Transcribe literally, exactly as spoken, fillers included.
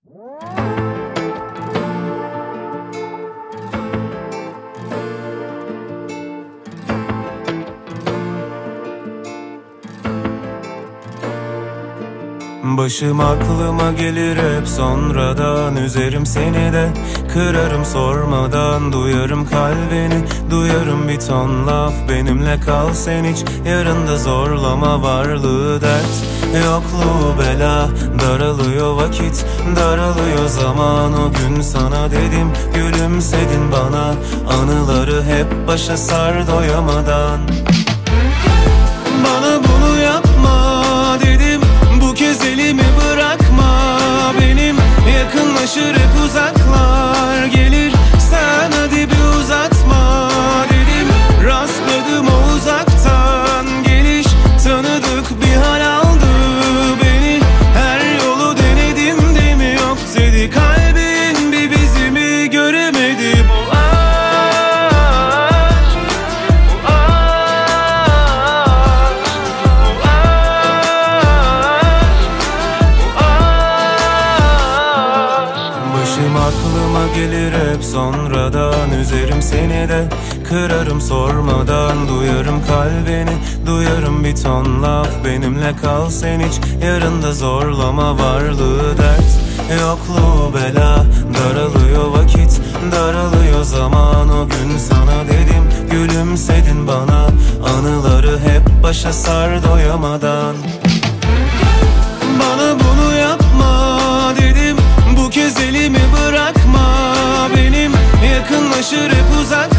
Başım aklıma gelir hep sonradan, üzerim seni de kırarım sormadan. Duyarım kalbini, duyarım bir ton laf, benimle kal sen hiç, yarında zorlama varlığı dert. Yokluğu bela, daralıyor vakit, daralıyor zaman. O gün sana dedim, gülümsedin bana, anıları hep başa sar doyamadan. Bana bunu yapma dedim, bu kez elimi bırakma benim. Yakınlaşır hep uzaklar gelir, sen hadi bir uzatma dedim. Rastladım o uzaktan geliş, tanıdık bir hal aldı beni. Her yolu denedim de mi yok dedi, kalbin bir bizimi göremedi. Bu aklıma gelir hep sonradan, üzerim seni de kırarım sormadan. Duyarım kalbini, duyarım bir ton laf, benimle kal sen hiç, yarında zorlama varlığı dert. Yokluğu bela, daralıyor vakit, daralıyor zaman. O gün sana dedim, gülümsedin bana, anıları hep başa sar doyamadan. Bana bunu yapma dedim, bu kez elimi bırakma benim. Yakınlaşır hep uzak